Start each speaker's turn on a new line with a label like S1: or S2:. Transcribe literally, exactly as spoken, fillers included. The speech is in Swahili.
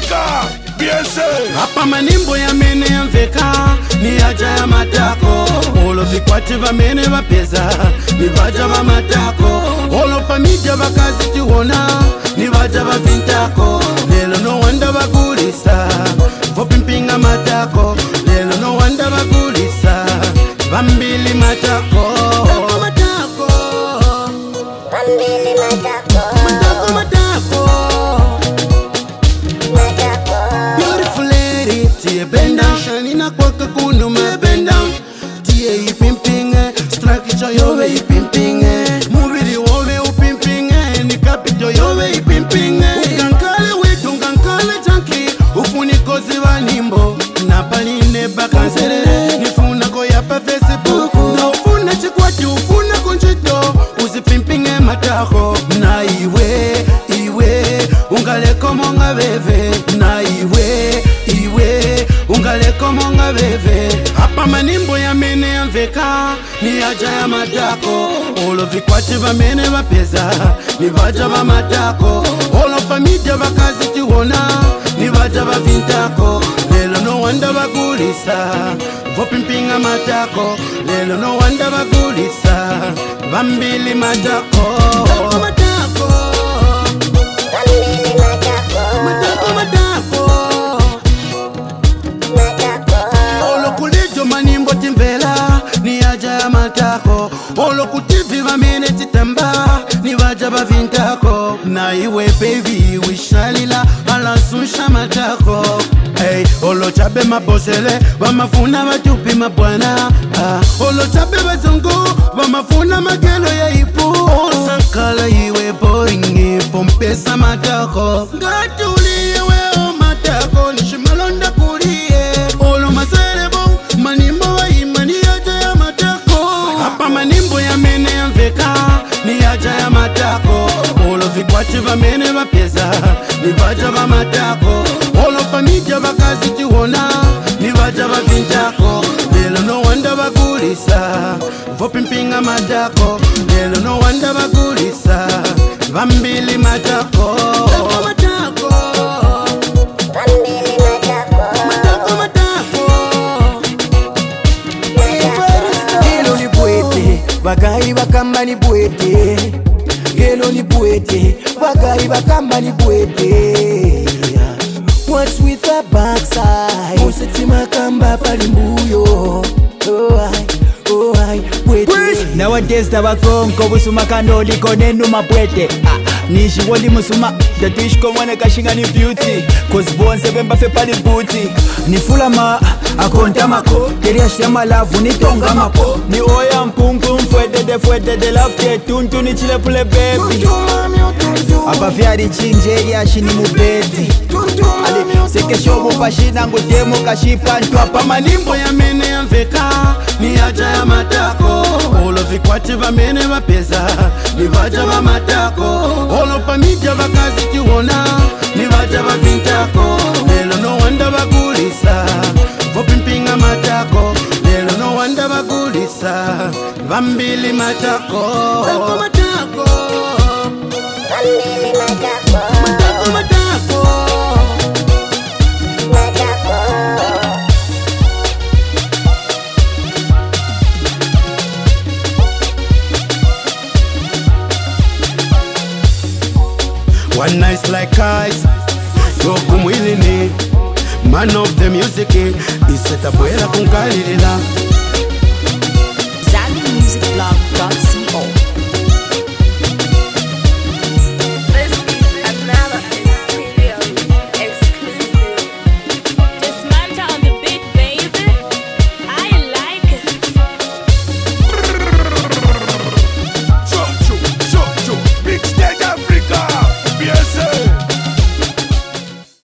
S1: Africa, B S A.
S2: Hapa manimbo ya mene ya mveka ni haja ya matako. Olo vikwati va mene va pesa ni vaja va matako. Olo pamija va kazi tiwona ni vaja va vintako. Lelo no wanda va gulisa vopimpinga matako. Lelo no wanda va gulisa vambili matako. Matako matako vambili matako. Matako matako tie bend down, shanina kwaka kuno me bend down. Tie yi pimpinge, strike cho yowe yi pimpinge. Move di wowe u pimpinge, ni kapito yowe yi pimpinge. Ukankale wetu, ukankale chanki, ufuni kozi wa nimbo. Na paline bakanserere, nifuna ko yapa Facebook. Na ufuna chikwati, ufuna konchito, uzi pimpinge matako. Na iwe, iwe, ungale komonga beve. Na iwe, iwe, ungale komonga beve. Hapa manimbo ya mene ya mveka ni haja ya matako. Olo vikwati va mene va pesa ni vaja va matako. Olo familia va kazi tiwona ni vaja va vintako. Lelo no wanda va gulisa vopimpinga matako. Lelo no wanda va gulisa vambili matako. Matako matako vambili matako. Matako matako olo kulijo manimbo timvela ni haja ya matako. Olo kutivi va mene titamba ni vaja va vintako. Na iwe baby wishalila ala susha matako. Hey, olo chabe mabosele wamafuna watupi mabwana. ah, Olo chabe wazungu wamafuna magelo ya ipu. Osakala iwe boringi pompesa matako. Ngatulie weo matako nishimalonda kulie. Olo maserebo manimbo wa imani haja ya matako. Hapa manimbo ya mene ya mveka ni haja ya matako. Olo vikwati va mene va pesa ni vaja va matako. Olo familia va kazi tiwona ni vaja va vintako. Lelo no wanda va gulisa vopimpinga matako. Lelo no wanda va gulisa vambili matako. Matako matako vambili matako. Matako matako gelo ni bwete bagai bakamba ni bwete. Gelo ni bwete bagai bakamba ni bwete. What's with the backside? Musiti makamba palimbuyo. Oh I, oh I, bwete.
S3: Nowadays tabakonko busuma kanoli konenu mabwete. ah, Nishi woli musuma Datuishko mwane kashinga ni beauty. Cause bonse bemba fe pali booty. Ni fula ma akonta mako. Keria shema lavu ni tonga mapo. Ni oya mpungu mfwede de fwede de lafte. Tuntu ni chile pule baby. Apa vyari chinjeri ashini mubeti. Ali seke shobo pashina ngudemo kashipa ntu.
S2: Hapa manimbo ya mene ya mveka ni haja ya matako. Olo vikwati va mene va pesa ni vaja va matako. Olo pamija va kazi tiwona ni vaja va vintako. Lelo no wanda va gulisa vopimpinga matako. Lelo no wanda va gulisa vambili matako. Matako matako vambili matako. Matako matako one nice like ice, yokumwilini. Man of the music, iseta bwela kunkalilila.